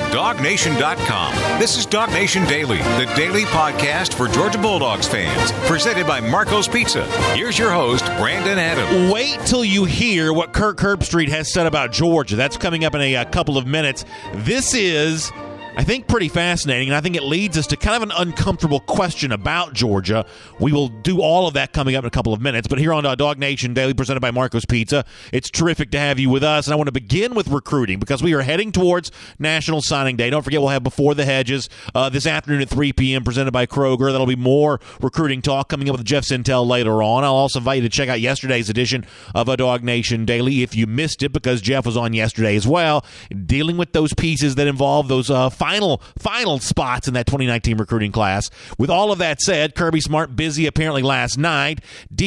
DogNation.com. This is Dog Nation Daily, the daily podcast for Georgia Bulldogs fans, presented by Marco's Pizza. Here's your host, Brandon Adams. Wait till you hear what Kirk Herbstreit has said about Georgia. That's coming up in a couple of minutes. This is, I think, pretty fascinating, and I think it leads us to kind of an uncomfortable question about Georgia. We will do all of that coming up in a couple of minutes, but here on Dog Nation Daily, presented by Marco's Pizza, it's terrific to have you with us, and I want to begin with recruiting because we are heading towards National Signing Day. Don't forget, we'll have Before the Hedges this afternoon at 3 p.m., presented by Kroger. That'll be more recruiting talk coming up with Jeff Sintel later on. I'll also invite you to check out yesterday's edition of Dog Nation Daily if you missed it, because Jeff was on yesterday as well, dealing with those pieces that involve those final spots in that 2019 recruiting class. With all of that said, Kirby Smart busy apparently last night.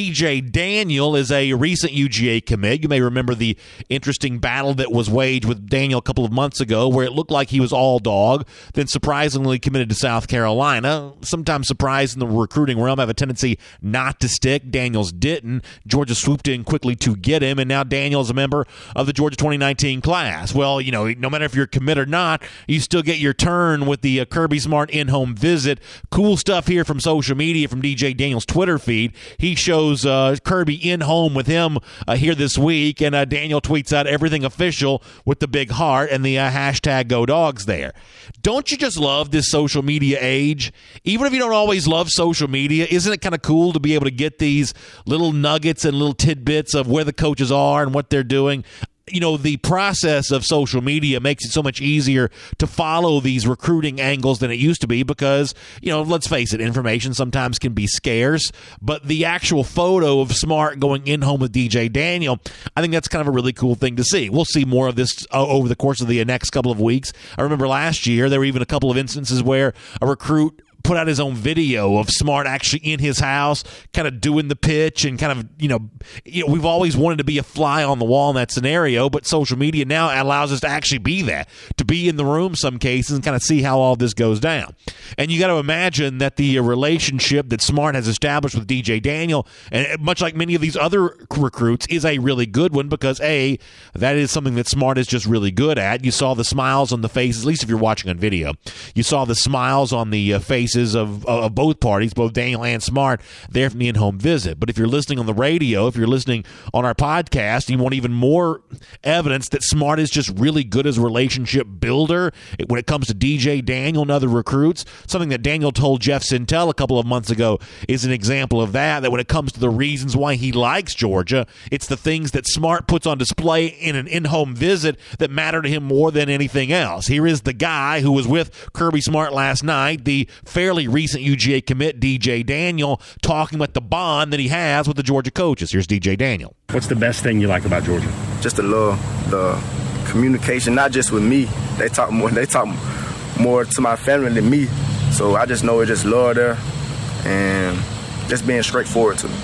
DJ Daniel is a recent UGA commit. You may remember the interesting battle that was waged with Daniel a couple of months ago where it looked like he was all dog, then surprisingly committed to South Carolina. Sometimes surprise in the recruiting realm have a tendency not to stick. Daniels didn't. Georgia swooped in quickly to get him, and now Daniel's a member of the Georgia 2019 class. Well, you know, no matter if you're a commit or not, you still get your turn with the Kirby Smart in-home visit. Cool stuff here from social media, from DJ Daniel's Twitter feed. He shows Kirby in-home with him here this week, and Daniel tweets out everything official with the big heart and the hashtag Go Dogs there. Don't you just love this social media age? Even if you don't always love social media, isn't it kind of cool to be able to get these little nuggets and little tidbits of where the coaches are and what they're doing? You know, the process of social media makes it so much easier to follow these recruiting angles than it used to be because, you know, let's face it, information sometimes can be scarce, but the actual photo of Smart going in home with DJ Daniel, I think that's kind of a really cool thing to see. We'll see more of this over the course of the next couple of weeks. I remember last year there were even a couple of instances where a recruit put out his own video of Smart actually in his house, kind of doing the pitch and kind of, you know, we've always wanted to be a fly on the wall in that scenario, but social media now allows us to actually be that, to be in the room some cases and kind of see how all this goes down. And you got to imagine that the relationship that Smart has established with DJ Daniel, and much like many of these other recruits, is a really good one because, A, that is something that Smart is just really good at. You saw the smiles on the faces, at least if you're watching on video. You saw the smiles on the faces of both parties, both Daniel and Smart, there from the in-home visit. But if you're listening on the radio, if you're listening on our podcast, you want even more evidence that Smart is just really good as a relationship builder when it comes to DJ Daniel and other recruits. Something that Daniel told Jeff Sintel a couple of months ago is an example of that when it comes to the reasons why he likes Georgia, it's the things that Smart puts on display in an in-home visit that matter to him more than anything else. Here is the guy who was with Kirby Smart last night, the fairly recent UGA commit, DJ Daniel, talking about the bond that he has with the Georgia coaches. Here's DJ Daniel. What's the best thing you like about Georgia? Just the love, the communication, not just with me. They talk more to my family than me. So I just know it's just love there and just being straightforward to me.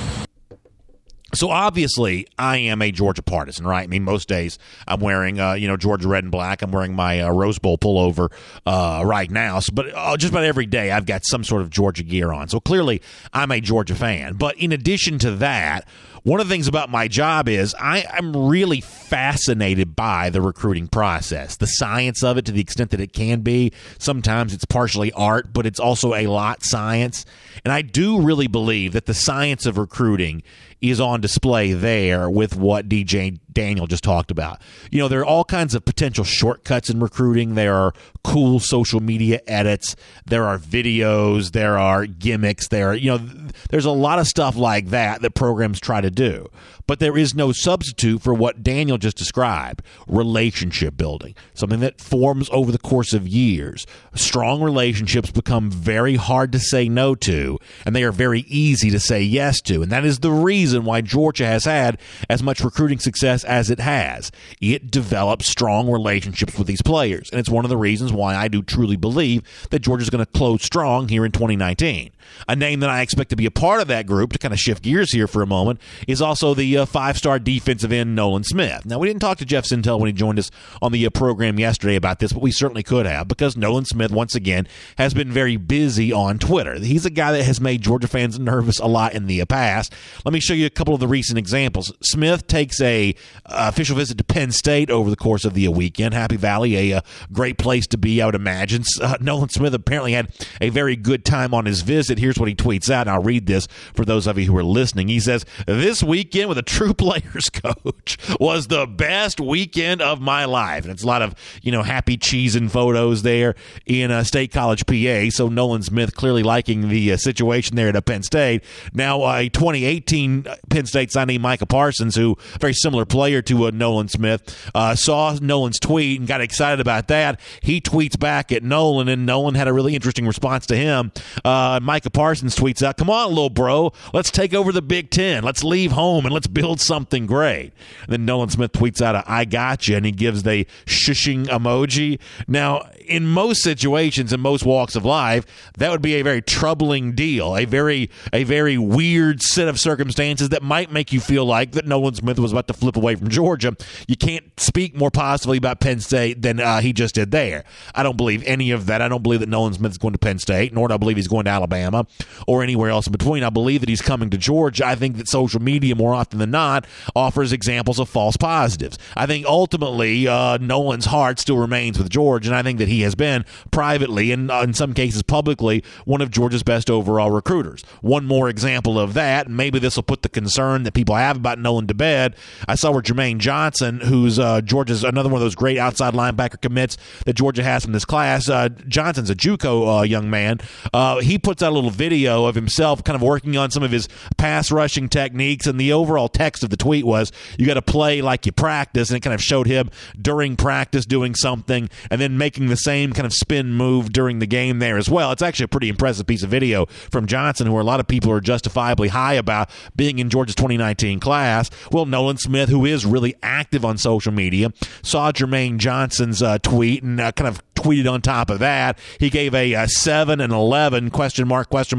So obviously, I am a Georgia partisan, right? I mean, most days I'm wearing, Georgia red and black. I'm wearing my Rose Bowl pullover right now. So, but just about every day, I've got some sort of Georgia gear on. So clearly, I'm a Georgia fan. But in addition to that, one of the things about my job is I'm really fascinated by the recruiting process, the science of it to the extent that it can be. Sometimes it's partially art, but it's also a lot science. And I do really believe that the science of recruiting is on display there with what DJ Daniel just talked about. You know, there are all kinds of potential shortcuts in recruiting. There are cool social media edits. There are videos. There are gimmicks. There's a lot of stuff like that programs try to do. But there is no substitute for what Daniel just described, relationship building, something that forms over the course of years. Strong relationships become very hard to say no to, and they are very easy to say yes to. And that is the reason why Georgia has had as much recruiting success as it has. It develops strong relationships with these players, and it's one of the reasons why I do truly believe that Georgia's going to close strong here in 2019. A name that I expect to be a part of that group, to kind of shift gears here for a moment, is also the five-star defensive end Nolan Smith. Now, we didn't talk to Jeff Sintel when he joined us on the program yesterday about this, but we certainly could have, because Nolan Smith, once again, has been very busy on Twitter. He's a guy that has made Georgia fans nervous a lot in the past. Let me show you a couple of the recent examples. Smith takes a official visit to Penn State over the course of the weekend. Happy Valley, a great place to be, I would imagine. Nolan Smith apparently had a very good time on his visit. Here's what he tweets out, and I'll read this for those of you who are listening. He says, "This weekend with a true players coach was the best weekend of my life." And it's a lot of, happy cheesing photos there in State College, PA. So Nolan Smith clearly liking the situation there at Penn State. Now, a 2018 Penn State signee, Micah Parsons, who a very similar player to Nolan Smith, saw Nolan's tweet and got excited about that. He tweets back at Nolan, and Nolan had a really interesting response to him. Micah Parsons tweets out, "Come on, little bro, let's take over the Big Ten. Let's leave home and let's build something great." And then Nolan Smith tweets out, "I gotcha," and he gives the shushing emoji. Now, in most situations, in most walks of life, that would be a very troubling deal, a very weird set of circumstances that might make you feel like that Nolan Smith was about to flip away from Georgia. You can't speak more positively about Penn State than he just did there. I don't believe any of that. I don't believe that Nolan Smith is going to Penn State, nor do I believe he's going to Alabama or anywhere else in between. I believe that he's coming to Georgia. I think that social media, more often than not, offers examples of false positives. I think ultimately Nolan's heart still remains with Georgia, and I think that he has been privately and in some cases publicly one of Georgia's best overall recruiters. One more example of that, and maybe this will put the concern that people have about Nolan to bed. I saw where Jermaine Johnson, who's Georgia's another one of those great outside linebacker commits that Georgia has from this class. Johnson's a JUCO young man. He puts out a little video of himself kind of working on some of his pass rushing techniques, and the overall text of the tweet was, "You got to play like you practice," and it kind of showed him during practice doing something and then making the same kind of spin move during the game there as well. It's actually a pretty impressive piece of video from Johnson, who a lot of people are justifiably high about being in Georgia's 2019 class. Well, Nolan Smith, who is really active on social media, saw Jermaine Johnson's tweet and kind of tweeted on top of that. He gave a 7 and 11 question mark with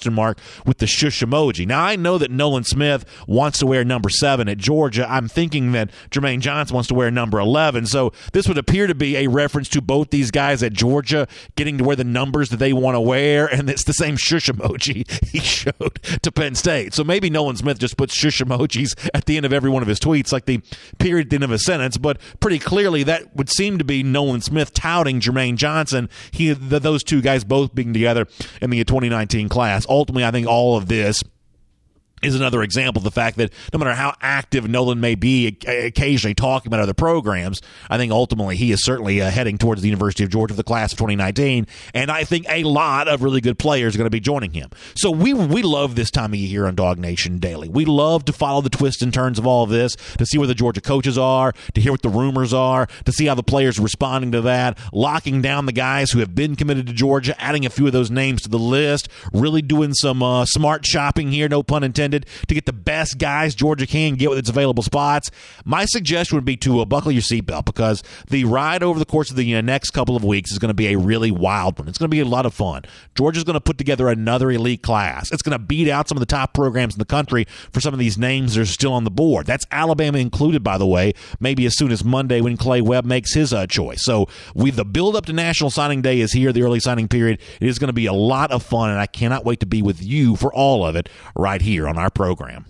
the shush emoji. Now, I know that Nolan Smith wants to wear number 7 at Georgia. I'm thinking that Jermaine Johnson wants to wear number 11. So this would appear to be a reference to both these guys at Georgia getting to wear the numbers that they want to wear, and it's the same shush emoji he showed to Penn State. So maybe Nolan Smith just puts shush emojis at the end of every one of his tweets, like the period at the end of a sentence, but pretty clearly that would seem to be Nolan Smith touting Jermaine Johnson, those two guys both being together in the 2019 class. Ultimately, I think all of this is another example of the fact that no matter how active Nolan may be occasionally talking about other programs, I think ultimately he is certainly heading towards the University of Georgia for the class of 2019, and I think a lot of really good players are going to be joining him. So we love this time of year here on Dog Nation Daily. We love to follow the twists and turns of all of this, to see where the Georgia coaches are, to hear what the rumors are, to see how the players are responding to that, locking down the guys who have been committed to Georgia, adding a few of those names to the list, really doing some smart shopping here, no pun intended, to get the best guys Georgia can get with its available spots. My suggestion would be to buckle your seatbelt, because the ride over the course of the next couple of weeks is going to be a really wild one. It's going to be a lot of fun. Georgia's going to put together another elite class. It's going to beat out some of the top programs in the country for some of these names that are still on the board. That's Alabama included, by the way, maybe as soon as Monday when Clay Webb makes his choice. So the build-up to National Signing Day is here, the early signing period. It is going to be a lot of fun, and I cannot wait to be with you for all of it right here on our program.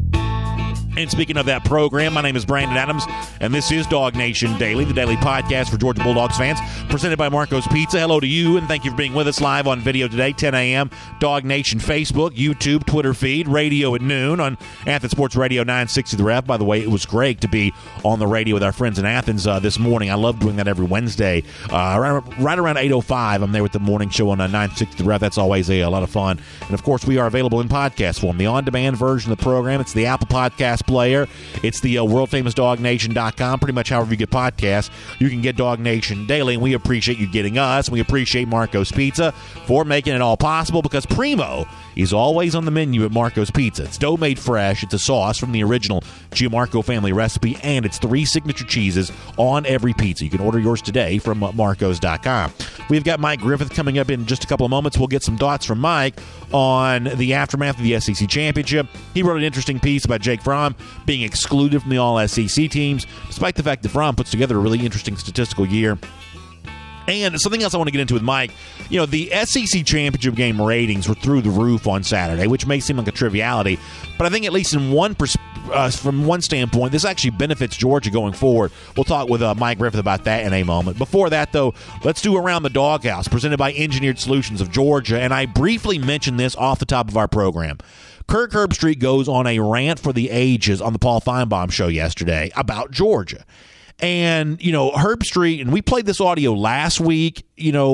And speaking of that program, my name is Brandon Adams, and this is Dog Nation Daily, the daily podcast for Georgia Bulldogs fans, presented by Marco's Pizza. Hello to you, and thank you for being with us live on video today, 10 a.m., Dog Nation Facebook, YouTube, Twitter feed, radio at noon on Athens Sports Radio 960 The Ref. By the way, it was great to be on the radio with our friends in Athens this morning. I love doing that every Wednesday. Right around 8:05, I'm there with the morning show on 960 The Ref. That's always a lot of fun. And, of course, we are available in podcast form. The on-demand version of the program, it's the Apple Podcast Player. It's the world-famous DogNation.com. Pretty much however you get podcasts, you can get Dog Nation Daily, and we appreciate you getting us. We appreciate Marco's Pizza for making it all possible, because Primo is always on the menu at Marco's Pizza. It's dough made fresh. It's a sauce from the original Gianmarco family recipe, and it's 3 signature cheeses on every pizza. You can order yours today from Marcos.com. We've got Mike Griffith coming up in just a couple of moments. We'll get some thoughts from Mike on the aftermath of the SEC Championship. He wrote an interesting piece about Jake Fromm being excluded from the All-SEC teams, despite the fact that Fromm puts together a really interesting statistical year And something else I want to get into with Mike, the SEC championship game ratings were through the roof on Saturday, which may seem like a triviality, but I think at least from one standpoint, this actually benefits Georgia going forward. We'll talk with Mike Griffith about that in a moment. Before that, though, let's do Around the Doghouse, presented by Engineered Solutions of Georgia, and I briefly mentioned this off the top of our program. Kirk Herbstreit goes on a rant for the ages on the Paul Feinbaum show yesterday about Georgia. And, Herbstreit, and we played this audio last week,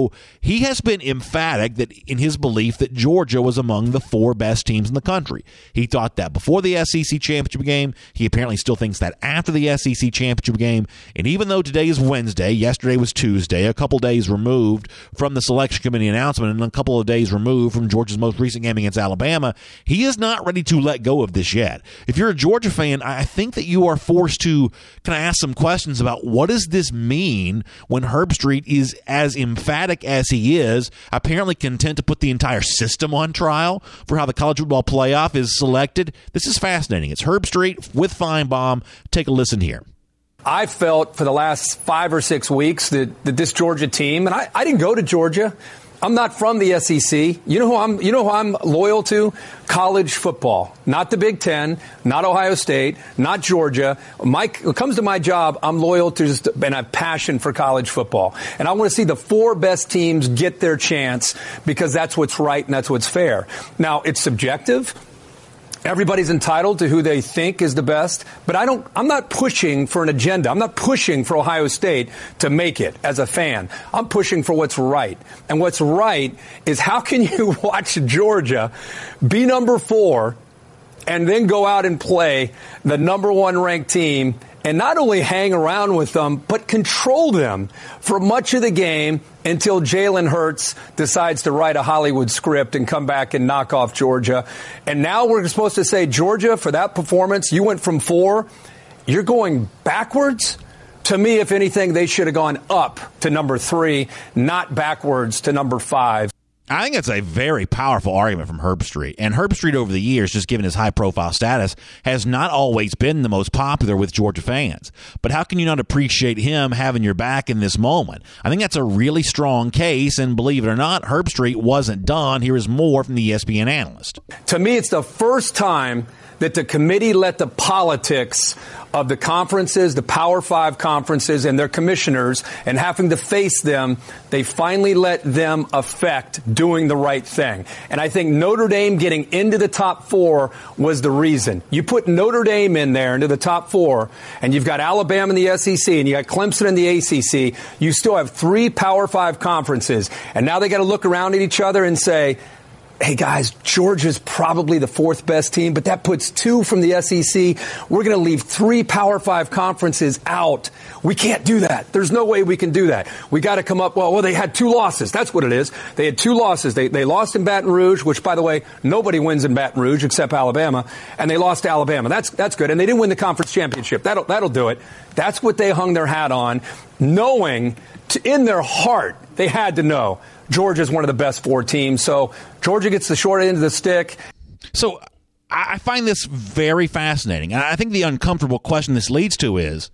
he has been emphatic that in his belief that Georgia was among the 4 best teams in the country. He thought that before the SEC championship game. He apparently still thinks that after the SEC championship game. And even though today is Wednesday, yesterday was Tuesday, a couple days removed from the selection committee announcement and a couple of days removed from Georgia's most recent game against Alabama, he is not ready to let go of this yet. If you're a Georgia fan, I think that you are forced to kind of ask some questions about what does this mean when Herbstreit is as emphatic as he is, apparently content to put the entire system on trial for how the college football playoff is selected. This is fascinating. It's Herbstreit with Feinbaum. Take a listen here. I felt for the last 5 or 6 weeks that this Georgia team, and I didn't go to Georgia. I'm not from the SEC. You know who I'm loyal to? College football. Not the Big Ten, not Ohio State, not Georgia. When it comes to my job, I'm loyal to and I have passion for college football. And I want to see the 4 best teams get their chance because that's what's right and that's what's fair. Now, it's subjective. Everybody's entitled to who they think is the best, but I'm not pushing for an agenda. I'm not pushing for Ohio State to make it as a fan. I'm pushing for what's right. And what's right is how can you watch Georgia be number 4 and then go out and play the number 1 ranked team and not only hang around with them, but control them for much of the game until Jalen Hurts decides to write a Hollywood script and come back and knock off Georgia. And now we're supposed to say, Georgia, for that performance, you went from 4. You're going backwards? To me, if anything, they should have gone up to number 3, not backwards to number 5. I think it's a very powerful argument from Herbstreit. And Herbstreit over the years, just given his high-profile status, has not always been the most popular with Georgia fans. But how can you not appreciate him having your back in this moment? I think that's a really strong case, and believe it or not, Herbstreit wasn't done. Here is more from the ESPN analyst. To me, it's the first time that the committee let the politics of the conferences, the Power 5 conferences and their commissioners, and having to face them, they finally let them affect doing the right thing. And I think Notre Dame getting into the top 4 was the reason. You put Notre Dame in there into the top 4, and you've got Alabama in the SEC, and you got Clemson in the ACC. You still have 3 Power 5 conferences. And now they got to look around at each other and say, hey, guys, Georgia's probably the 4th best team, but that puts 2 from the SEC. We're going to leave 3 Power 5 conferences out. We can't do that. There's no way we can do that. We got to come up, well, they had 2 losses. That's what it is. They had 2 losses. They lost in Baton Rouge, which, by the way, nobody wins in Baton Rouge except Alabama, and they lost to Alabama. That's good. And they didn't win the conference championship. That'll do it. That's what they hung their hat on, knowing in their heart they had to know Georgia's one of the best 4 teams. So Georgia gets the short end of the stick. So I find this very fascinating. And I think the uncomfortable question this leads to is,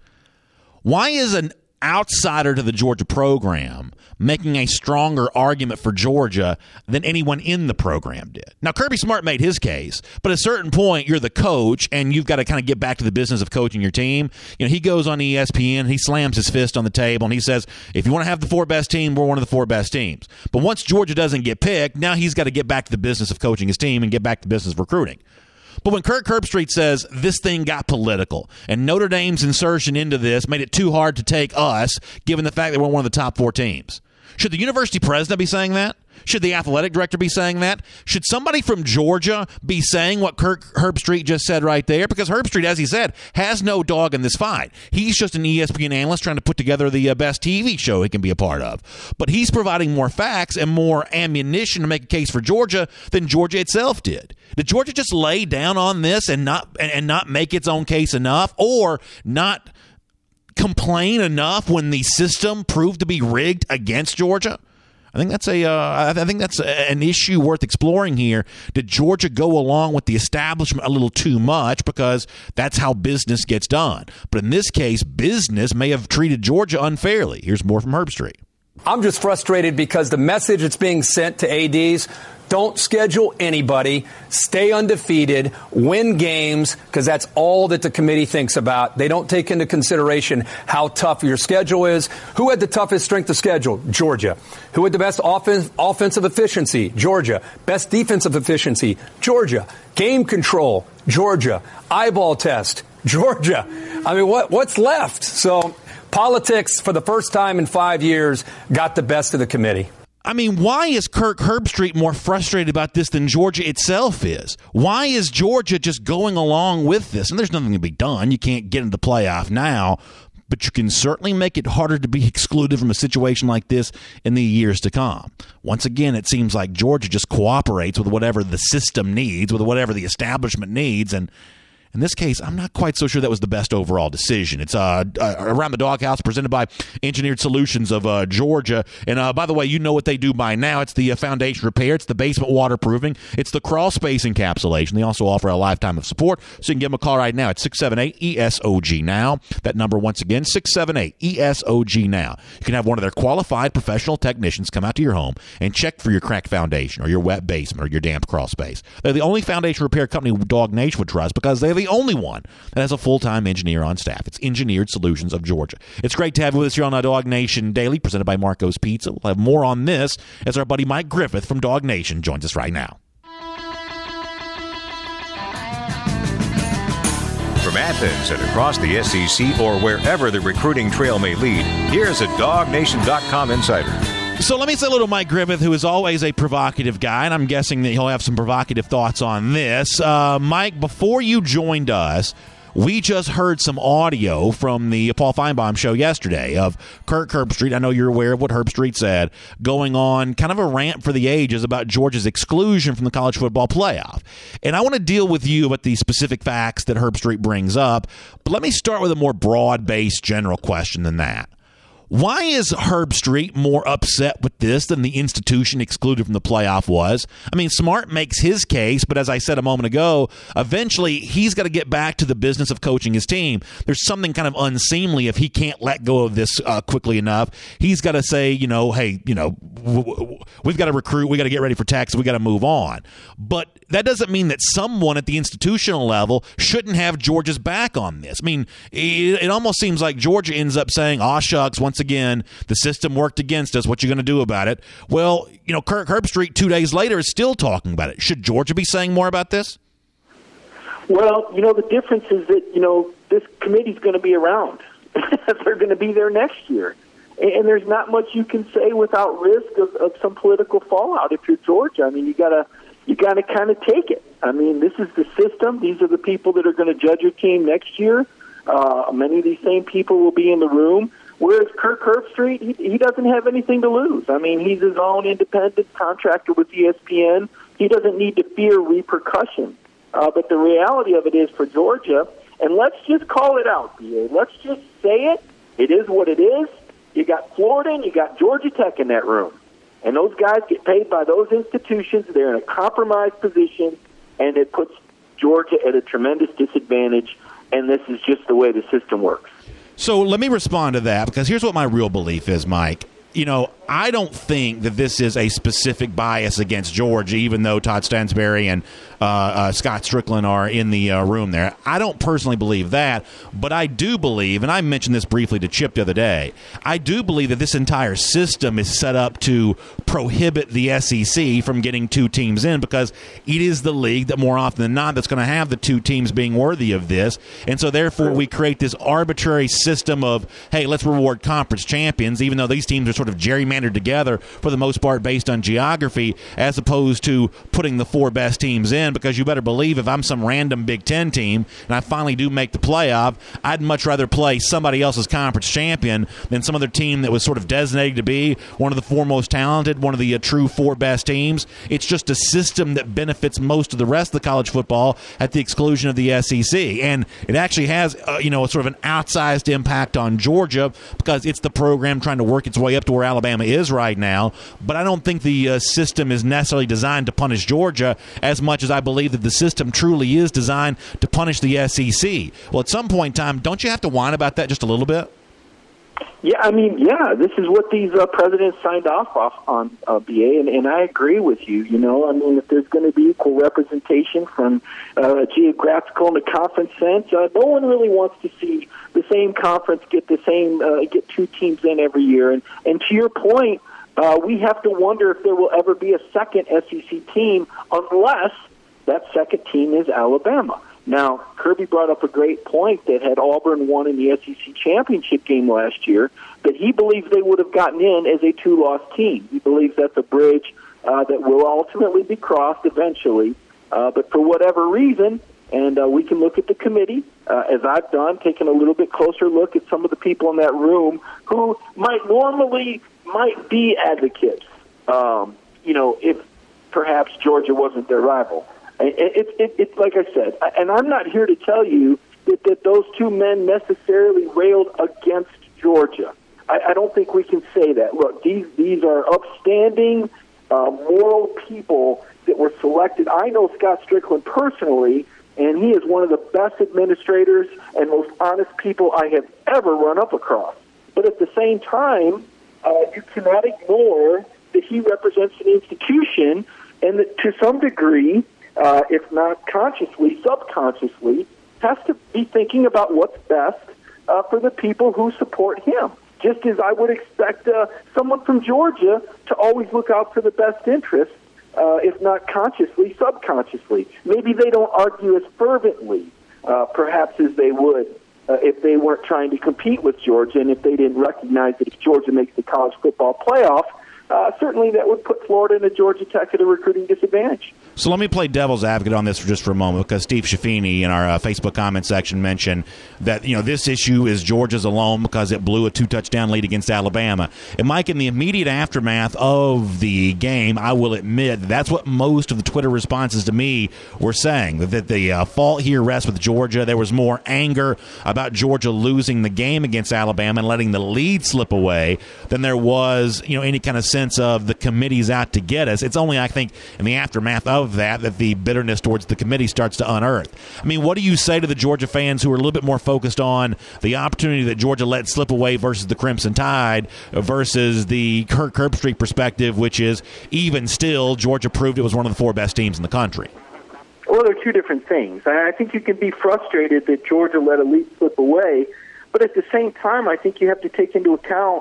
why is an outsider to the Georgia program making a stronger argument for Georgia than anyone in the program did? Now, Kirby Smart made his case, but at a certain point, you're the coach, and you've got to kind of get back to the business of coaching your team. He goes on ESPN, he slams his fist on the table, and he says, if you want to have the 4 best team, we're one of the 4 best teams. But once Georgia doesn't get picked, now he's got to get back to the business of coaching his team and get back to the business of recruiting. But when Kirk Herbstreit says this thing got political and Notre Dame's insertion into this made it too hard to take us, given the fact that we're one of the top 4 teams, should the university president be saying that? Should the athletic director be saying that? Should somebody from Georgia be saying what Kirk Herbstreit just said right there? Because Herbstreit, as he said, has no dog in this fight. He's just an ESPN analyst trying to put together the best TV show he can be a part of. But he's providing more facts and more ammunition to make a case for Georgia than Georgia itself did. Did Georgia just lay down on this and not make its own case enough, or not complain enough when the system proved to be rigged against Georgia? I think that's an issue worth exploring here. Did Georgia go along with the establishment a little too much because that's how business gets done? But in this case, business may have treated Georgia unfairly. Here's more from Herbstreit. I'm just frustrated because the message that's being sent to ADs, don't schedule anybody, stay undefeated, win games, because that's all that the committee thinks about. They don't take into consideration how tough your schedule is. Who had the toughest strength of schedule? Georgia. Who had the best offensive efficiency? Georgia. Best defensive efficiency? Georgia. Game control? Georgia. Eyeball test? Georgia. I mean, what's left? So politics, for the first time in 5 years, got the best of the committee. I mean, why is Kirk Herbstreit more frustrated about this than Georgia itself is? Why is Georgia just going along with this? And there's nothing to be done. You can't get into the playoff now, but you can certainly make it harder to be excluded from a situation like this in the years to come. Once again, it seems like Georgia just cooperates with whatever the system needs, with whatever the establishment needs, and in this case, I'm not quite so sure that was the best overall decision. It's Around the Doghouse, presented by Engineered Solutions of Georgia. And by the way, you know what they do by now. It's the foundation repair. It's the basement waterproofing. It's the crawl space encapsulation. They also offer a lifetime of support, so you can give them a call right now at 678-ESOG-NOW. That number, once again, 678-ESOG-NOW. You can have one of their qualified professional technicians come out to your home and check for your cracked foundation or your wet basement or your damp crawl space. They're the only foundation repair company Dog Nation would trust because they're the only one that has a full-time engineer on staff. It's Engineered Solutions of Georgia. It's great to have you with us here on Dog Nation Daily, presented by Marco's Pizza. We'll have more on this as our buddy Mike Griffith from Dog Nation joins us right now. From Athens and across the SEC or wherever the recruiting trail may lead, here's a DogNation.com insider. So let me say hello to Mike Griffith, who is always a provocative guy, and I'm guessing that he'll have some provocative thoughts on this. Mike, before you joined us, we just heard some audio from the Paul Feinbaum show yesterday of Kirk Herbstreit. I know you're aware of what Herbstreit said, going on kind of a rant for the ages about Georgia's exclusion from the college football playoff. And I want to deal with you about the specific facts that Herbstreit brings up, but let me start with a more broad-based general question than that. Why is Herbstreit more upset with this than the institution excluded from the playoff was? I mean, Smart makes his case, but as I said a moment ago, eventually he's got to get back to the business of coaching his team. There's something kind of unseemly if he can't let go of this quickly enough. He's got to say, hey, we've got to recruit, we got to get ready for Texas, we got to move on. But that doesn't mean that someone at the institutional level shouldn't have Georgia's back on this. I mean, it almost seems like Georgia ends up saying, aw shucks, once again, the system worked against us. What you going to do about it? Well, Kirk Herbstreit 2 days later is still talking about it. Should Georgia be saying more about this? Well, the difference is that, this committee's going to be around. They're going to be there next year. And there's not much you can say without risk of some political fallout if you're Georgia. I mean, you got to kind of take it. I mean, this is the system. These are the people that are going to judge your team next year. Many of these same people will be in the room. Whereas Kirk Herbstreit, he doesn't have anything to lose. I mean, he's his own independent contractor with ESPN. He doesn't need to fear repercussion. But the reality of it is for Georgia, and let's just call it out, BA. Let's just say it. It is what it is. You got Florida and you got Georgia Tech in that room. And those guys get paid by those institutions. They're in a compromised position, and it puts Georgia at a tremendous disadvantage, and this is just the way the system works. So let me respond to that, because here's what my real belief is, Mike. I don't think that this is a specific bias against Georgia, even though Todd Stansberry and Scott Strickland are in the room there. I don't personally believe that, but I do believe, and I mentioned this briefly to Chip the other day, I do believe that this entire system is set up to prohibit the SEC from getting two teams in, because it is the league that more often than not that's going to have the two teams being worthy of this. And so therefore we create this arbitrary system of, hey, let's reward conference champions, even though these teams are sort of gerrymandered together for the most part based on geography, as opposed to putting the four best teams in. Because you better believe if I'm some random Big Ten team and I finally do make the playoff, I'd much rather play somebody else's conference champion than some other team that was sort of designated to be one of the four most talented, one of the true four best teams. It's just a system that benefits most of the rest of the college football at the exclusion of the SEC. And it actually has, sort of an outsized impact on Georgia, because it's the program trying to work its way up to where Alabama is right now. But I don't think the system is necessarily designed to punish Georgia as much as I believe that the system truly is designed to punish the SEC. Well, at some point in time, don't you have to whine about that just a little bit? Yeah, I mean, this is what these presidents signed off on, BA, and I agree with you. You know, I mean, if there's going to be equal representation from a geographical and a conference sense, no one really wants to see the same conference get get two teams in every year. And to your point, we have to wonder if there will ever be a second SEC team unless that second team is Alabama. Now, Kirby brought up a great point that had Auburn won in the SEC championship game last year, that he believes they would have gotten in as a two-loss team. He believes that's a bridge that will ultimately be crossed eventually. But for whatever reason, and we can look at the committee, as I've done, taking a little bit closer look at some of the people in that room who might be advocates, if perhaps Georgia wasn't their rival. It's like I said, and I'm not here to tell you that those two men necessarily railed against Georgia. I don't think we can say that. Look, these are upstanding, moral people that were selected. I know Scott Strickland personally, and he is one of the best administrators and most honest people I have ever run up across. But at the same time, you cannot ignore that he represents an institution, and that to some degree, if not consciously, subconsciously, has to be thinking about what's best for the people who support him. Just as I would expect someone from Georgia to always look out for the best interests, if not consciously, subconsciously. Maybe they don't argue as fervently, perhaps as they would if they weren't trying to compete with Georgia, and if they didn't recognize that if Georgia makes the college football playoff, certainly that would put Florida and Georgia Tech at a recruiting disadvantage. So let me play devil's advocate on this for a moment, because Steve Schaffini in our Facebook comment section mentioned that this issue is Georgia's alone because it blew a 2-touchdown lead against Alabama. And Mike, in the immediate aftermath of the game, I will admit that's what most of the Twitter responses to me were saying, that the fault here rests with Georgia. There was more anger about Georgia losing the game against Alabama and letting the lead slip away than there was any kind of sense of the committee's out to get us. It's only, I think, in the aftermath of that the bitterness towards the committee starts to unearth. I mean, what do you say to the Georgia fans who are a little bit more focused on the opportunity that Georgia let slip away versus the Crimson Tide versus the Kirk Herbstreit perspective, which is even still Georgia proved it was one of the 4 best teams in the country? Well, they're two different things. I think you can be frustrated that Georgia let a lead slip away, but at the same time, I think you have to take into account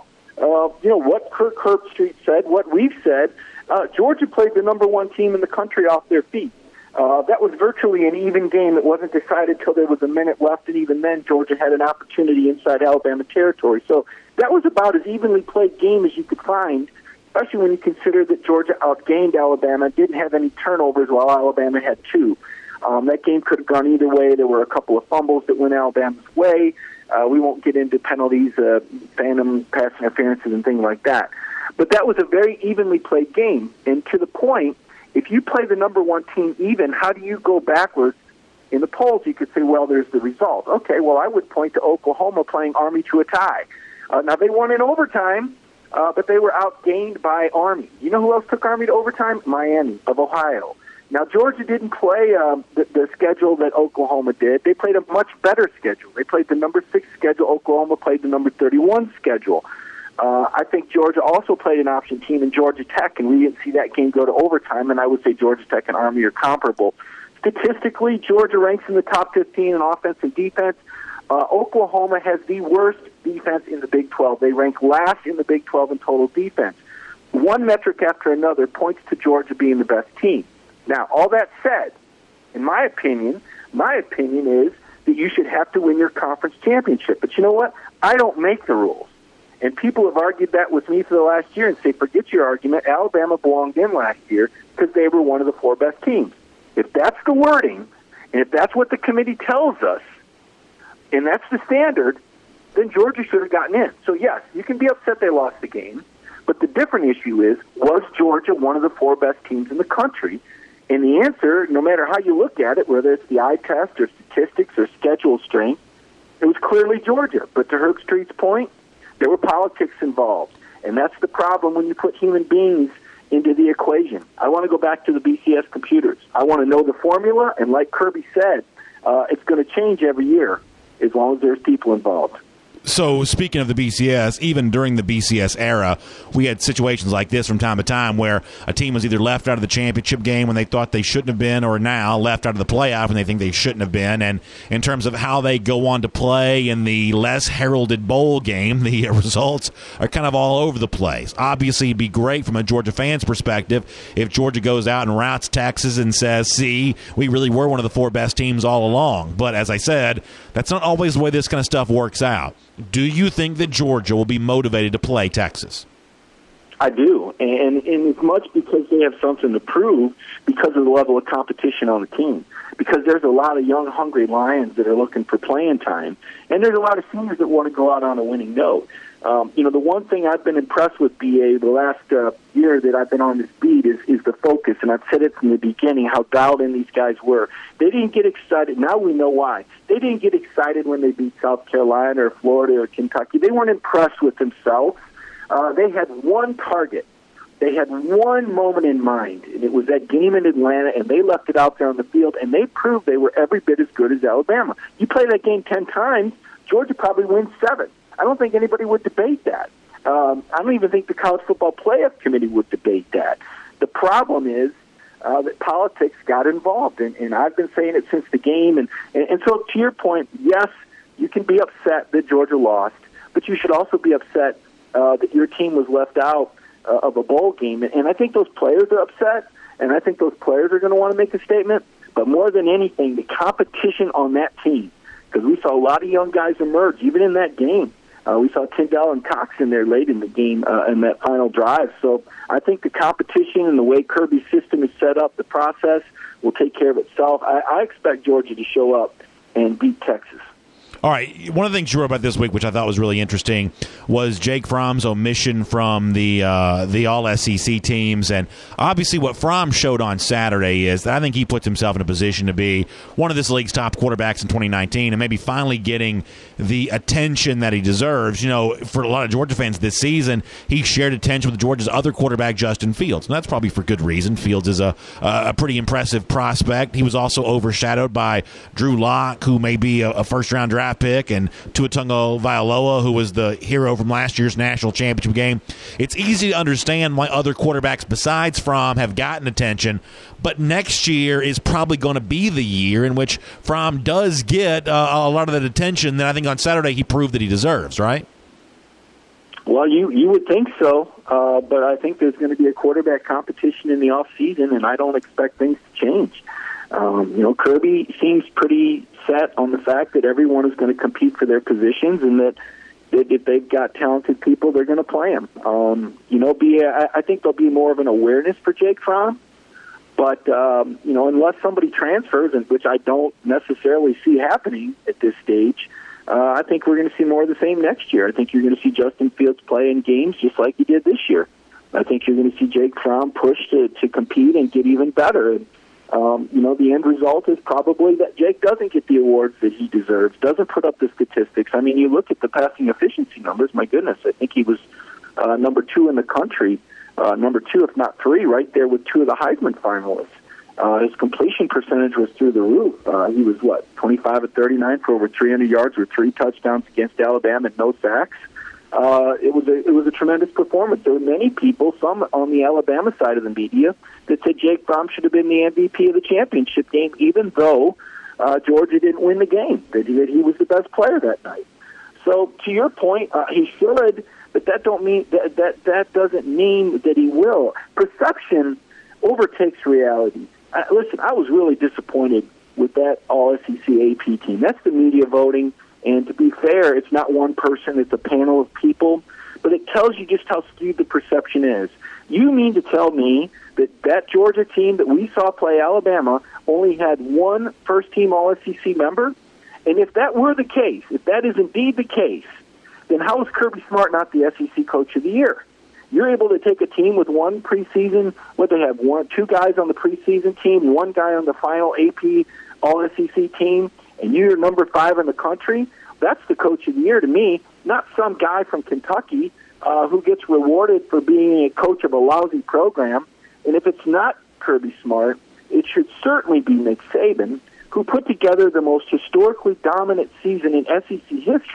what Kirk Herbstreit said, what we've said. Georgia played the number 1 team in the country off their feet. That was virtually an even game. It wasn't decided till there was a minute left, and even then Georgia had an opportunity inside Alabama territory. So that was about as evenly played game as you could find, especially when you consider that Georgia outgained Alabama, didn't have any turnovers while Alabama had 2. That game could have gone either way. There were a couple of fumbles that went Alabama's way. We won't get into penalties, phantom pass interferences, and things like that. But that was a very evenly played game. And to the point, if you play the number 1 team even, how do you go backwards in the polls? You could say, well, there's the result. Okay, well, I would point to Oklahoma playing Army to a tie. Now, they won in overtime, but they were outgained by Army. You know who else took Army to overtime? Miami of Ohio. Now, Georgia didn't play the schedule that Oklahoma did. They played a much better schedule. They played the number 6 schedule. Oklahoma played the number 31 schedule. I think Georgia also played an option team in Georgia Tech, and we didn't see that game go to overtime, and I would say Georgia Tech and Army are comparable. Statistically, Georgia ranks in the top 15 in offense and defense. Oklahoma has the worst defense in the Big 12. They rank last in the Big 12 in total defense. One metric after another points to Georgia being the best team. Now, all that said, in my opinion is that you should have to win your conference championship. But you know what? I don't make the rules. And people have argued that with me for the last year and say, forget your argument. Alabama belonged in last year because they were one of the 4 best teams. If that's the wording, and if that's what the committee tells us, and that's the standard, then Georgia should have gotten in. So, yes, you can be upset they lost the game, but the different issue is, was Georgia one of the 4 best teams in the country? And the answer, no matter how you look at it, whether it's the eye test or statistics or schedule strength, it was clearly Georgia. But to Herbstreit's point, there were politics involved, and that's the problem when you put human beings into the equation. I want to go back to the BCS computers. I want to know the formula, and like Kirby said, it's going to change every year as long as there's people involved. So speaking of the BCS, even during the BCS era, we had situations like this from time to time where a team was either left out of the championship game when they thought they shouldn't have been, or now left out of the playoff when they think they shouldn't have been. And in terms of how they go on to play in the less heralded bowl game, the results are kind of all over the place. Obviously, it'd be great from a Georgia fan's perspective if Georgia goes out and routs Texas and says, see, we really were one of the 4 best teams all along. But as I said, that's not always the way this kind of stuff works out. Do you think that Georgia will be motivated to play Texas? I do, and as much because they have something to prove because of the level of competition on the team. Because there's a lot of young, hungry Lions that are looking for playing time, and there's a lot of seniors that want to go out on a winning note. The one thing I've been impressed with, BA, the last year that I've been on this beat is the focus, and I've said it from the beginning, how dialed in these guys were. They didn't get excited. Now we know why. They didn't get excited when they beat South Carolina or Florida or Kentucky. They weren't impressed with themselves. They had one target. They had one moment in mind, and it was that game in Atlanta, and they left it out there on the field, and they proved they were every bit as good as Alabama. You play that game 10 times, Georgia probably wins 7. I don't think anybody would debate that. I don't even think the College Football Playoff Committee would debate that. The problem is that politics got involved, and I've been saying it since the game. And so to your point, yes, you can be upset that Georgia lost, but you should also be upset that your team was left out of a bowl game. And I think those players are upset, and I think those players are going to want to make a statement. But more than anything, the competition on that team, because we saw a lot of young guys emerge, even in that game. We saw Tyndall and Cox in there late in the game in that final drive. So I think the competition and the way Kirby's system is set up, the process, will take care of itself. I expect Georgia to show up and beat Texas. All right, one of the things you wrote about this week, which I thought was really interesting, was Jake Fromm's omission from the All-SEC teams. And obviously what Fromm showed on Saturday is that I think he puts himself in a position to be one of this league's top quarterbacks in 2019 and maybe finally getting the attention that he deserves. You know, for a lot of Georgia fans this season, he shared attention with Georgia's other quarterback, Justin Fields. And that's probably for good reason. Fields is a pretty impressive prospect. He was also overshadowed by Drew Lock, who may be a first-round draft pick, and Tua Tagovailoa, who was the hero from last year's national championship game. It's easy to understand why other quarterbacks besides Fromm have gotten attention, but next year is probably going to be the year in which Fromm does get a lot of that attention that I think on Saturday he proved that he deserves, right? Well, you would think so, but I think there's going to be a quarterback competition in the offseason, and I don't expect things to change. Kirby seems pretty set on the fact that everyone is going to compete for their positions, and that if they've got talented people, they're going to play them. I think there'll be more of an awareness for Jake Fromm, but unless somebody transfers, and which I don't necessarily see happening at this stage, I think we're going to see more of the same next year. I think you're going to see Justin Fields play in games just like he did this year. I think you're going to see Jake Fromm push to compete and get even better. The end result is probably that Jake doesn't get the awards that he deserves, doesn't put up the statistics. I mean, you look at the passing efficiency numbers, my goodness, I think he was number 2 in the country, number 2, if not 3, right there with 2 of the Heisman finalists. His completion percentage was through the roof. He was, 25 of 39 for over 300 yards with 3 touchdowns against Alabama and no sacks. It was a tremendous performance. There were many people, some on the Alabama side of the media, that said Jake Fromm should have been the MVP of the championship game, even though Georgia didn't win the game. That he was the best player that night. So to your point, he should, but that doesn't mean that he will. Perception overtakes reality. Listen, I was really disappointed with that All-SEC AP team. That's the media voting. And to be fair, it's not one person, it's a panel of people. But it tells you just how skewed the perception is. You mean to tell me that Georgia team that we saw play Alabama only had one first-team All-SEC member? And if that were the case, if that is indeed the case, then how is Kirby Smart not the SEC Coach of the Year? You're able to take a team with one preseason, where they have 2 guys on the preseason team, 1 guy on the final AP All-SEC team, and you're number 5 in the country. That's the Coach of the Year to me, not some guy from Kentucky who gets rewarded for being a coach of a lousy program. And if it's not Kirby Smart, it should certainly be Nick Saban, who put together the most historically dominant season in SEC history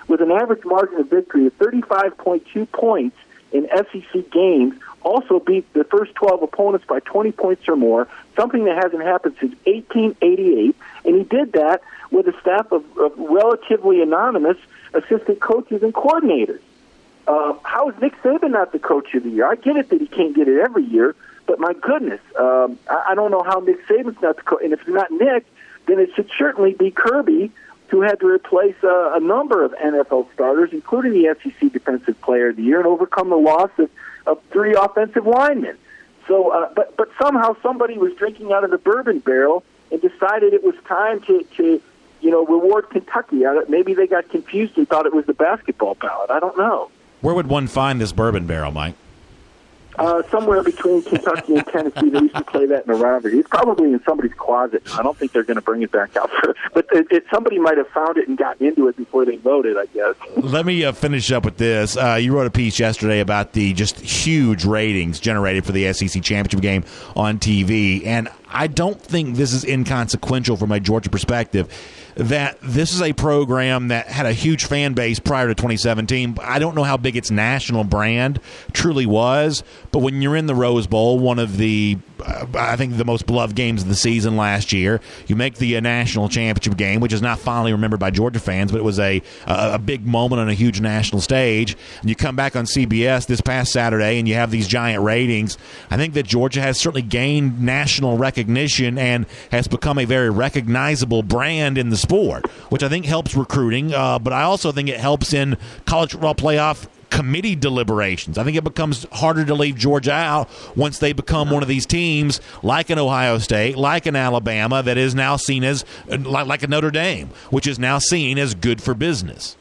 with an average margin of victory of 35.2 points in SEC games, also beat the first 12 opponents by 20 points or more, something that hasn't happened since 1888, and he did that with a staff of relatively anonymous assistant coaches and coordinators. How is Nick Saban not the coach of the year? I get it that he can't get it every year, but my goodness, I don't know how Nick Saban's not the coach. And if it's not Nick, then it should certainly be Kirby, who had to replace a number of NFL starters, including the SEC Defensive Player of the Year, and overcome the loss of 3 offensive linemen. So, but somehow somebody was drinking out of the bourbon barrel and decided it was time to reward Kentucky. Maybe they got confused and thought it was the basketball ballot. I don't know. Where would one find this bourbon barrel, Mike? Somewhere between Kentucky and Tennessee. They used to play that in a rivalry. It's probably in somebody's closet. I don't think they're going to bring it back out. But somebody might have found it and gotten into it before they voted, I guess. Let me finish up with this. You wrote a piece yesterday about the just huge ratings generated for the SEC championship game on TV. And I don't think this is inconsequential from a Georgia perspective, that this is a program that had a huge fan base prior to 2017. I don't know how big its national brand truly was, but when you're in the Rose Bowl, one of the, I think, the most beloved games of the season last year, you make the national championship game, which is not fondly remembered by Georgia fans, but it was a big moment on a huge national stage. And you come back on CBS this past Saturday and you have these giant ratings. I think that Georgia has certainly gained national recognition and has become a very recognizable brand in the sport, which I think helps recruiting, but I also think it helps in college football playoff committee deliberations. I think it becomes harder to leave Georgia out once they become one of these teams like an Ohio State, like an Alabama, that is now seen as, like a Notre Dame, which is now seen as good for business.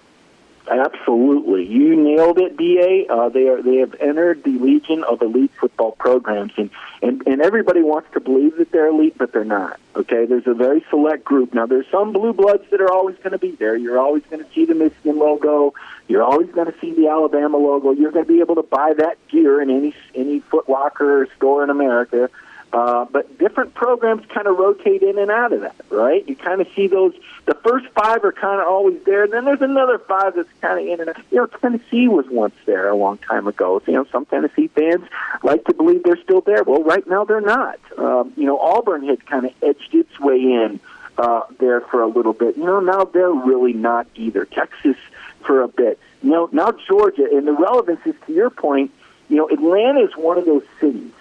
Absolutely. You nailed it, B.A. They have entered the legion of elite football programs, and everybody wants to believe that they're elite, but they're not. Okay, there's a very select group. Now, there's some blue bloods that are always going to be there. You're always going to see the Michigan logo. You're always going to see the Alabama logo. You're going to be able to buy that gear in any Foot Locker store in America. But different programs kind of rotate in and out of that, right? You kind of see those, the first 5 are kind of always there, and then there's another 5 that's kind of in and out. Tennessee was once there a long time ago. Some Tennessee fans like to believe they're still there. Well, right now they're not. Auburn had kind of edged its way in there for a little bit. Now they're really not either. Texas for a bit. Now Georgia, and the relevance is, to your point, Atlanta is one of those cities.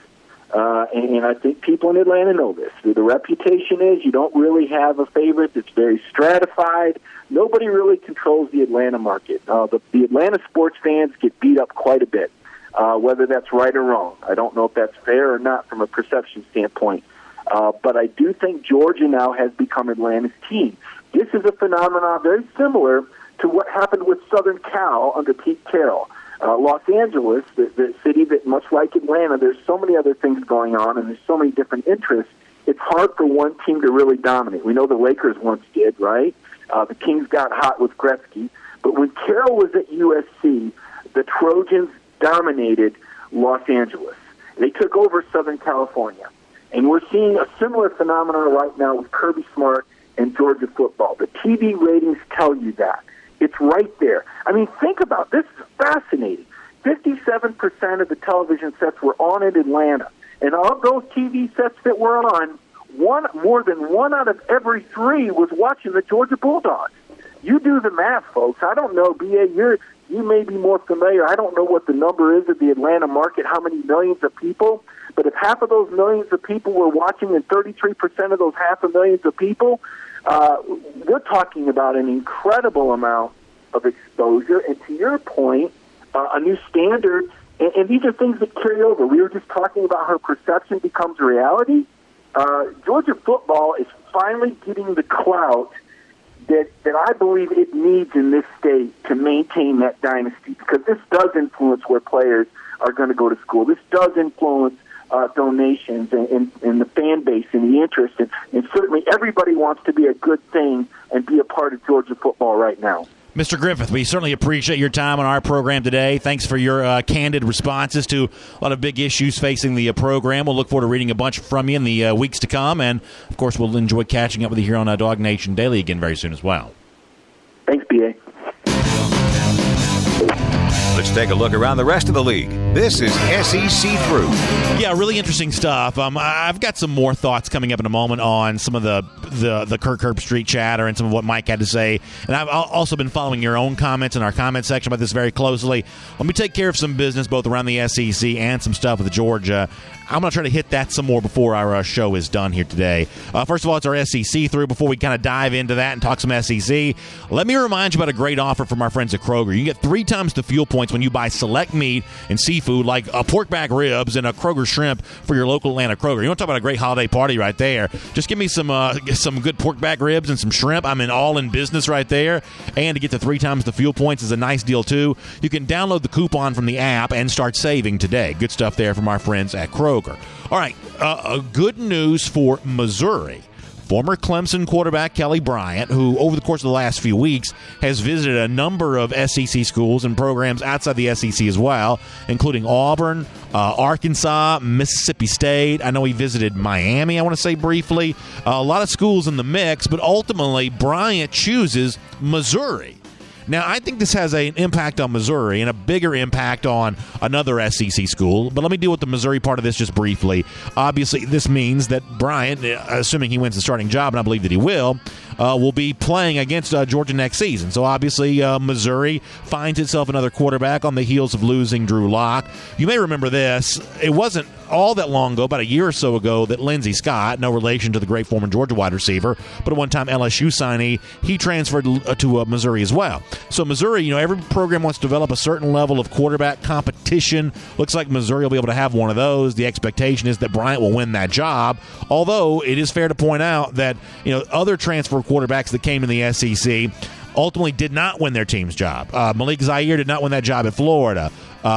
And I think people in Atlanta know this. The reputation is you don't really have a favorite. It's very stratified. Nobody really controls the Atlanta market. The Atlanta sports fans get beat up quite a bit, whether that's right or wrong. I don't know if that's fair or not from a perception standpoint. But I do think Georgia now has become Atlanta's team. This is a phenomenon very similar to what happened with Southern Cal under Pete Carroll. Los Angeles, the city that, much like Atlanta, there's so many other things going on and there's so many different interests, it's hard for one team to really dominate. We know the Lakers once did, right? The Kings got hot with Gretzky. But when Carroll was at USC, the Trojans dominated Los Angeles. They took over Southern California. And we're seeing a similar phenomenon right now with Kirby Smart and Georgia football. The TV ratings tell you that. It's right there. I mean, think about this. Is fascinating. 57% of the television sets were on in Atlanta. And of those TV sets that were on, more than 1 out of every 3 was watching the Georgia Bulldogs. You do the math, folks. I don't know, B.A., you may be more familiar. I don't know what the number is of the Atlanta market, how many millions of people. But if half of those millions of people were watching and 33% of those half a millions of people, we're talking about an incredible amount of exposure. And to your point, a new standard, and these are things that carry over. We were just talking about how perception becomes reality. Georgia football is finally getting the clout that I believe it needs in this state to maintain that dynasty, because this does influence where players are going to go to school. This does influence donations and the fan base and the interest. And certainly everybody wants to be a good thing and be a part of Georgia football right now. Mr. Griffith, we certainly appreciate your time on our program today. Thanks for your candid responses to a lot of big issues facing the program. We'll look forward to reading a bunch from you in the weeks to come. And, of course, we'll enjoy catching up with you here on Dog Nation Daily again very soon as well. Thanks, B.A. Let's take a look around the rest of the league. This is SEC Through. Yeah, really interesting stuff. I've got some more thoughts coming up in a moment on some of the Kirk Herbstreit chatter and some of what Mike had to say. And I've also been following your own comments in our comment section about this very closely. Let me take care of some business both around the SEC and some stuff with Georgia. I'm going to try to hit that some more before our show is done here today. First of all, it's our SEC Through. Before we kind of dive into that and talk some SEC, let me remind you about a great offer from our friends at Kroger. You can get 3 times the fuel points when you buy select meat and seafood like pork back ribs and a Kroger shrimp for your local Atlanta Kroger. You want to talk about a great holiday party right there? Just give me some good pork back ribs and some shrimp. I'm all in business right there. And to get the 3 times the fuel points is a nice deal, too. You can download the coupon from the app and start saving today. Good stuff there from our friends at Kroger. All right, good news for Missouri. Former Clemson quarterback Kelly Bryant, who over the course of the last few weeks has visited a number of SEC schools and programs outside the SEC as well, including Auburn, Arkansas, Mississippi State. I know he visited Miami, I want to say briefly. A lot of schools in the mix, but ultimately Bryant chooses Missouri. Now, I think this has an impact on Missouri and a bigger impact on another SEC school, but let me deal with the Missouri part of this just briefly. Obviously, this means that Bryant, assuming he wins the starting job, and I believe that he will be playing against Georgia next season. So, obviously, Missouri finds itself another quarterback on the heels of losing Drew Lock. You may remember this. It wasn't all that long ago, about a year or so ago, that Lindsey Scott, no relation to the great former Georgia wide receiver, but at one time LSU signee, he transferred to Missouri as well. So Missouri, every program wants to develop a certain level of quarterback competition. Looks like Missouri will be able to have one of those. The expectation is that Bryant will win that job, although it is fair to point out that other transfer quarterbacks that came in the SEC ultimately did not win their team's job. Malik Zaire did not win that job at Florida.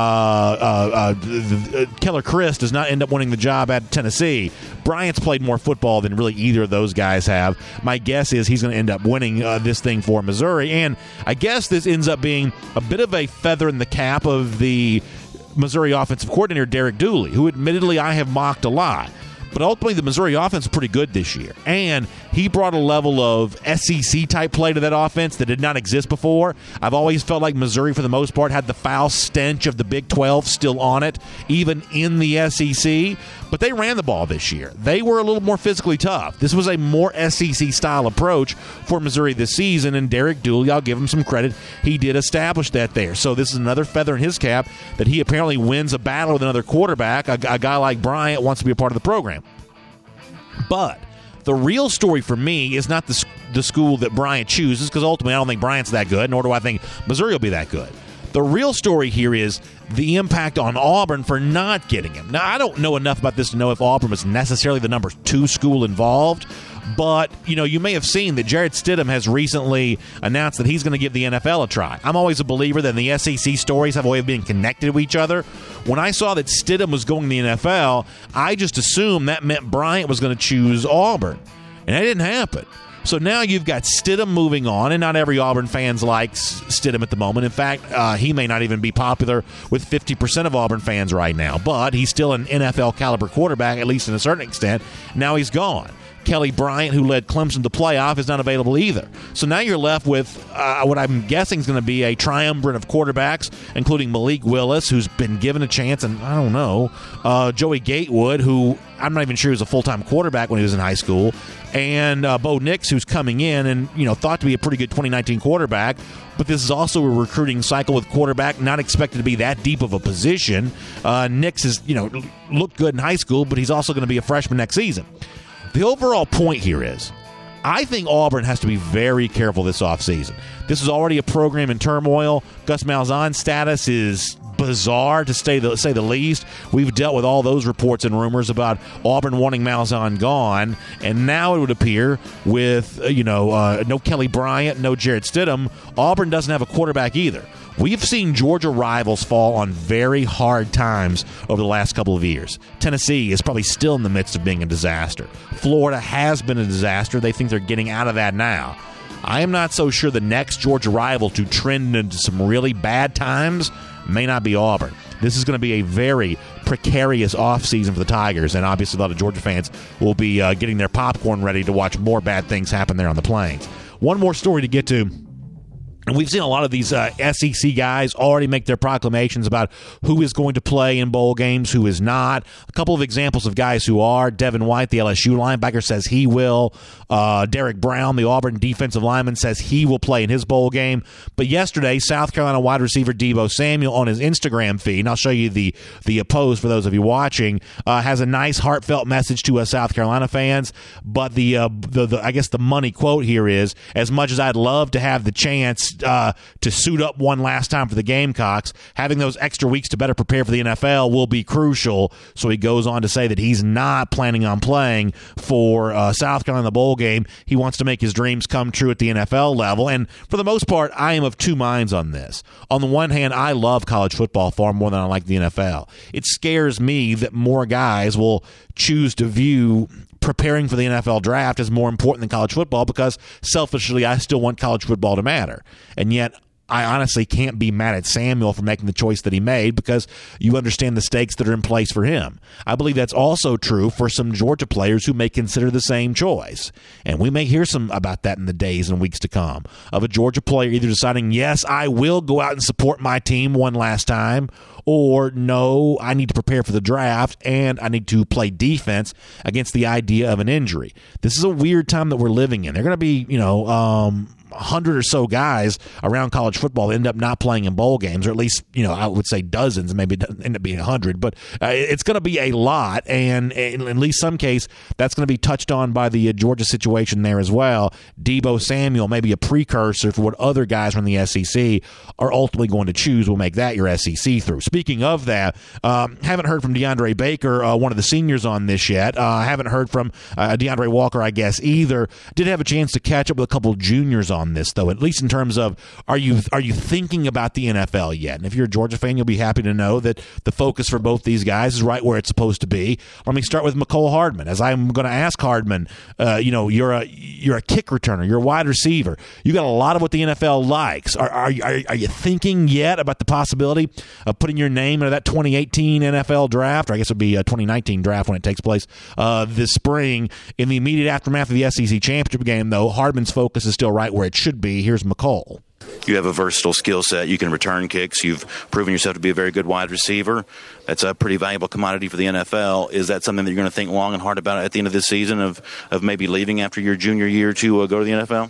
Keller Chris does not end up winning the job at Tennessee. Bryant's played more football than really either of those guys have. My guess is he's going to end up winning this thing for Missouri, and I guess this ends up being a bit of a feather in the cap of the Missouri offensive coordinator, Derek Dooley, who admittedly I have mocked a lot. But ultimately, the Missouri offense is pretty good this year. And he brought a level of SEC-type play to that offense that did not exist before. I've always felt like Missouri, for the most part, had the foul stench of the Big 12 still on it, even in the SEC. But they ran the ball this year. They were a little more physically tough. This was a more SEC-style approach for Missouri this season, and Derek Dooley, I'll give him some credit, he did establish that there. So this is another feather in his cap that he apparently wins a battle with another quarterback. A guy like Bryant wants to be a part of the program. But the real story for me is not the school that Bryant chooses, because ultimately I don't think Bryant's that good, nor do I think Missouri will be that good. The real story here is the impact on Auburn for not getting him. Now, I don't know enough about this to know if Auburn was necessarily the number 2 school involved, but, you may have seen that Jarrett Stidham has recently announced that he's going to give the NFL a try. I'm always a believer that the SEC stories have a way of being connected to each other. When I saw that Stidham was going to the NFL, I just assumed that meant Bryant was going to choose Auburn, and that didn't happen. So now you've got Stidham moving on, and not every Auburn fans likes Stidham at the moment. In fact, he may not even be popular with 50% of Auburn fans right now, but he's still an NFL-caliber quarterback, at least in a certain extent. Now he's gone. Kelly Bryant, who led Clemson to playoff, is not available either. So now you're left with what I'm guessing is going to be a triumvirate of quarterbacks, including Malik Willis, who's been given a chance, and I don't know, Joey Gatewood, who I'm not even sure he was a full-time quarterback when he was in high school, and Bo Nix, who's coming in and thought to be a pretty good 2019 quarterback. But this is also a recruiting cycle with quarterback not expected to be that deep of a position. Nix has looked good in high school, but he's also going to be a freshman next season. The overall point here is, I think Auburn has to be very careful this offseason. This is already a program in turmoil. Gus Malzahn's status is bizarre, to say the least. We've dealt with all those reports and rumors about Auburn wanting Malzahn gone, and now it would appear with no Kelly Bryant, no Jarrett Stidham, Auburn doesn't have a quarterback either. We've seen Georgia rivals fall on very hard times over the last couple of years. Tennessee is probably still in the midst of being a disaster. Florida has been a disaster. They think they're getting out of that now. I am not so sure the next Georgia rival to trend into some really bad times may not be Auburn. This is going to be a very precarious offseason for the Tigers, and obviously a lot of Georgia fans will be getting their popcorn ready to watch more bad things happen there on the Plains. One more story to get to. And we've seen a lot of these SEC guys already make their proclamations about who is going to play in bowl games, who is not. A couple of examples of guys who are. Devin White, the LSU linebacker, says he will. Derek Brown, the Auburn defensive lineman, says he will play in his bowl game. But yesterday, South Carolina wide receiver Deebo Samuel on his Instagram feed, and I'll show you the post for those of you watching, has a nice heartfelt message to us South Carolina fans. But the I guess the money quote here is, as much as I'd love to have the chance to suit up one last time for the Gamecocks, having those extra weeks to better prepare for the NFL will be crucial. So he goes on to say that he's not planning on playing for South Carolina in the bowl game. He wants to make his dreams come true at the NFL level. And for the most part, I am of two minds on this. On the one hand, I love college football far more than I like the NFL. It scares me that more guys will choose to view preparing for the NFL draft is more important than college football, because selfishly I still want college football to matter. And yet I honestly can't be mad at Samuel for making the choice that he made, because you understand the stakes that are in place for him. I believe that's also true for some Georgia players who may consider the same choice. And we may hear some about that in the days and weeks to come, of a Georgia player either deciding, yes, I will go out and support my team one last time, or no, I need to prepare for the draft and I need to play defense against the idea of an injury. This is a weird time that we're living in. They're going to be, 100 or so guys around college football end up not playing in bowl games, or at least, I would say dozens, maybe it end up being 100, but it's going to be a lot, and in at least some case, that's going to be touched on by the Georgia situation there as well. Deebo Samuel may be a precursor for what other guys from the SEC are ultimately going to choose. Will make that your SEC through. Speaking of that, haven't heard from DeAndre Baker, one of the seniors on this yet. Haven't heard from DeAndre Walker, I guess, either. Did have a chance to catch up with a couple of juniors on this, though, at least in terms of, are you thinking about the NFL yet? And if you're a Georgia fan, you'll be happy to know that the focus for both these guys is right where it's supposed to be. Let me start with Mecole Hardman, as I'm going to ask Hardman, you're a kick returner, you're a wide receiver, you got a lot of what the NFL likes. Are you thinking yet about the possibility of putting your name into that 2018 NFL draft, or I guess it would be a 2019 draft when it takes place this spring? In the immediate aftermath of the SEC championship game, though, Hardman's focus is still right where it should be. Here's Mecole. You have a versatile skill set. You can return kicks. You've proven yourself to be a very good wide receiver. That's a pretty valuable commodity for the NFL. Is that something that you're going to think long and hard about at the end of this season, of maybe leaving after your junior year to go to the NFL?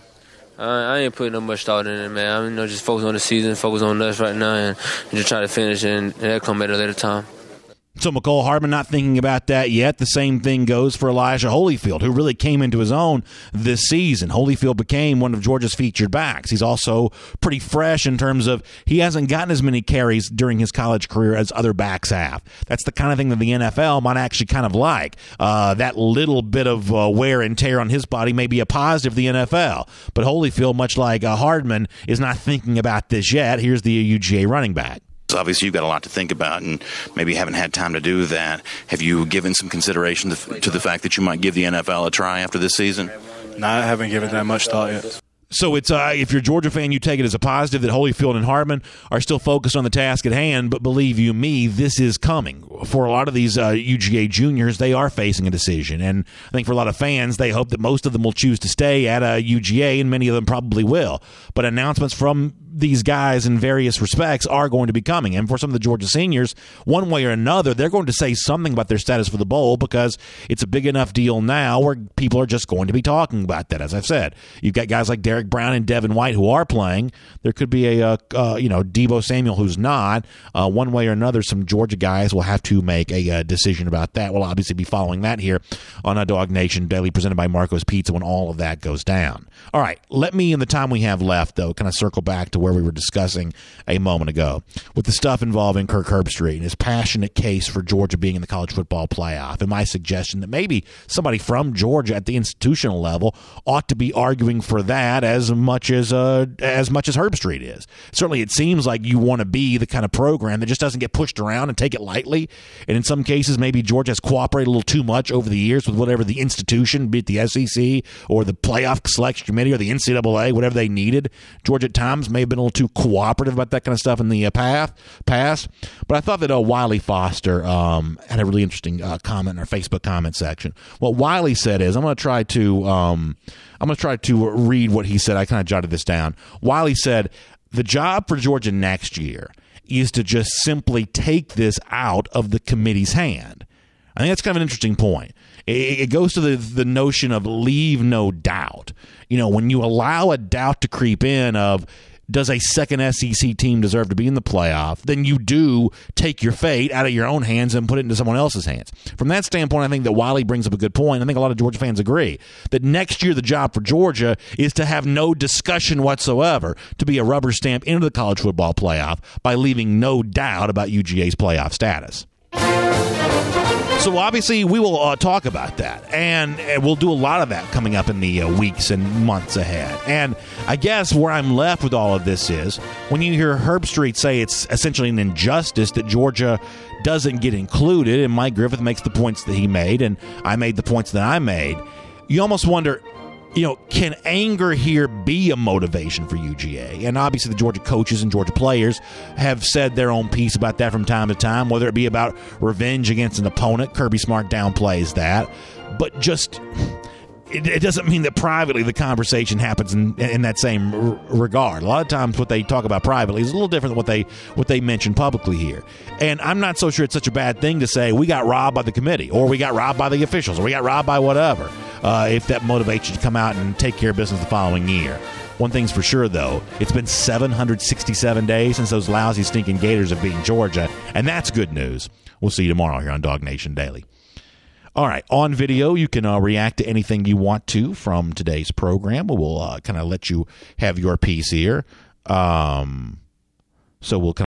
I ain't putting no much thought in it, man. Just focus on the season, focus on us right now, and just try to finish, and that'll come at a later time. So Mecole Hardman not thinking about that yet. The same thing goes for Elijah Holyfield, who really came into his own this season. Holyfield became one of Georgia's featured backs. He's also pretty fresh in terms of he hasn't gotten as many carries during his college career as other backs have. That's the kind of thing that the NFL might actually kind of like. That little bit of wear and tear on his body may be a positive for the NFL. But Holyfield, much like Hardman, is not thinking about this yet. Here's the UGA running back. Obviously, you've got a lot to think about, and maybe haven't had time to do that. Have you given some consideration to the fact that you might give the NFL a try after this season? No, I haven't given that much thought yet. So it's if you're a Georgia fan, you take it as a positive that Holyfield and Hardman are still focused on the task at hand, but believe you me, this is coming. For a lot of these UGA juniors, they are facing a decision, and I think for a lot of fans, they hope that most of them will choose to stay at UGA, and many of them probably will. But announcements from these guys in various respects are going to be coming, and for some of the Georgia seniors, one way or another, they're going to say something about their status for the bowl, because it's a big enough deal now where people are just going to be talking about that. As I've said, you've got guys like Derek Brown and Devin White who are playing. There could be a Deebo Samuel who's not. One way or another, some Georgia guys will have to make a decision about that. We'll obviously be following that here on Dog Nation Daily, presented by Marco's Pizza, when all of that goes down. All right, let me, in the time we have left, though, kind of circle back to where we were discussing a moment ago with the stuff involving Kirk Herbstreit and his passionate case for Georgia being in the college football playoff, and my suggestion that maybe somebody from Georgia at the institutional level ought to be arguing for that as much as Herbstreit is. Certainly, it seems like you want to be the kind of program that just doesn't get pushed around and take it lightly. And in some cases, maybe Georgia has cooperated a little too much over the years with whatever the institution, be it the SEC or the playoff selection committee or the NCAA, whatever they needed. Georgia at times may have been a little too cooperative about that kind of stuff in the past. But I thought that Wiley Foster had a really interesting comment in our Facebook comment section. What Wiley said is, I'm going to try to read what he said. I kind of jotted this down. Wiley said, the job for Georgia next year is to just simply take this out of the committee's hand. I think that's kind of an interesting point. It goes to the notion of leave no doubt. You know, when you allow a doubt to creep in of, does a second SEC team deserve to be in the playoff, then you do take your fate out of your own hands and put it into someone else's hands. From that standpoint, I think that Wiley brings up a good point. I think a lot of Georgia fans agree that next year the job for Georgia is to have no discussion whatsoever, to be a rubber stamp into the college football playoff by leaving no doubt about UGA's playoff status. So obviously we will talk about that, and we'll do a lot of that coming up in the weeks and months ahead. And I guess where I'm left with all of this is when you hear Herbstreit say it's essentially an injustice that Georgia doesn't get included, and Mike Griffith makes the points that he made, and I made the points that I made, you almost wonder, can anger here be a motivation for UGA? And obviously the Georgia coaches and Georgia players have said their own piece about that from time to time, whether it be about revenge against an opponent. Kirby Smart downplays that. But just, it doesn't mean that privately the conversation happens in that same regard. A lot of times what they talk about privately is a little different than what they mention publicly here. And I'm not so sure it's such a bad thing to say we got robbed by the committee, or we got robbed by the officials, or we got robbed by whatever. If that motivates you to come out and take care of business the following year. One thing's for sure, though, it's been 767 days since those lousy, stinking Gators have beaten Georgia, and that's good news. We'll see you tomorrow here on Dog Nation Daily. All right, on video, you can react to anything you want to from today's program. We'll kind of let you have your piece here. So we'll kind